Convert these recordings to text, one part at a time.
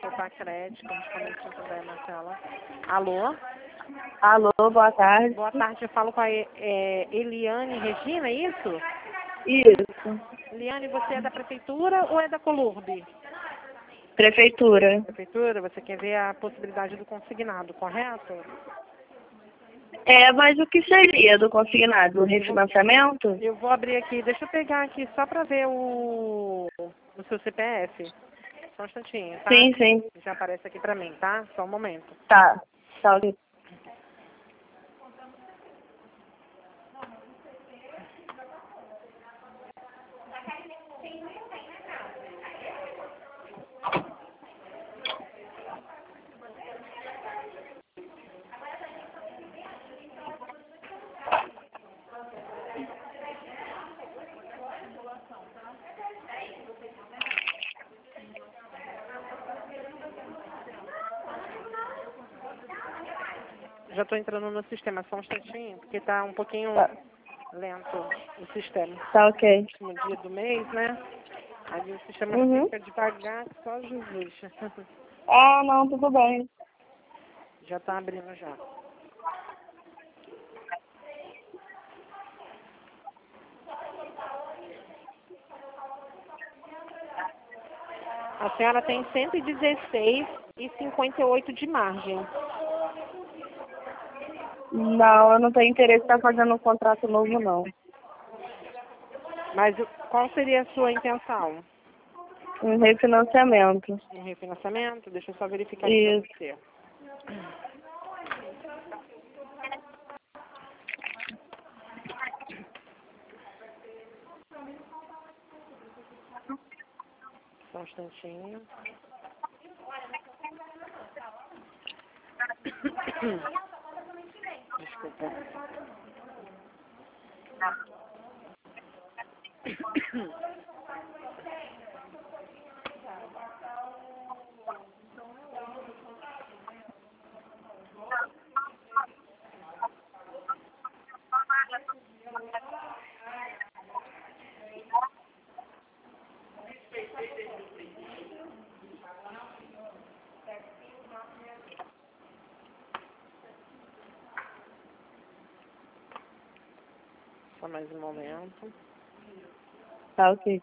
botar crédito, justamente se puder na tela. Alô? Alô, boa tarde. Boa tarde, eu falo com a Eliane Regina, é isso? Isso. Eliane, você é da prefeitura ou é da Colurbe? Prefeitura. Prefeitura, você quer ver a possibilidade do consignado, correto? É, mas o que seria do consignado? O refinanciamento? Eu vou abrir aqui, deixa eu pegar aqui só para ver o seu CPF. Só um instantinho, tá? Sim, sim. Já aparece aqui para mim, tá? Só um momento. Tá. Tá ok. Já estou entrando no sistema, só um instantinho, porque tá um pouquinho lento o sistema. Tá ok. Último dia do mês, né? Aí o sistema fica devagar, só Jesus. Ah, não, tudo bem. Já tá abrindo já. A senhora tem 116,58 de margem. Não, eu não tenho interesse em estar fazendo um contrato novo, não. Mas qual seria a sua intenção? Um refinanciamento. Um refinanciamento? Deixa eu só verificar aqui para você. Só um instantinho. Desculpa. Só mais um momento. Tá ok.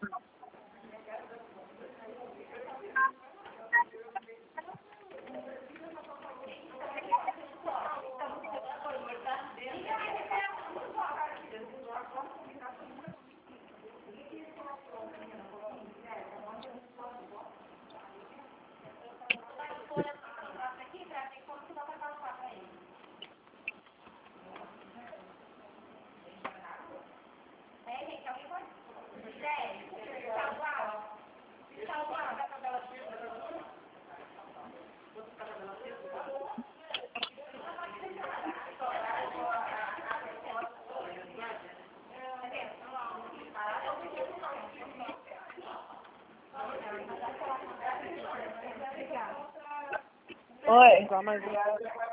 Oi. Só mais um.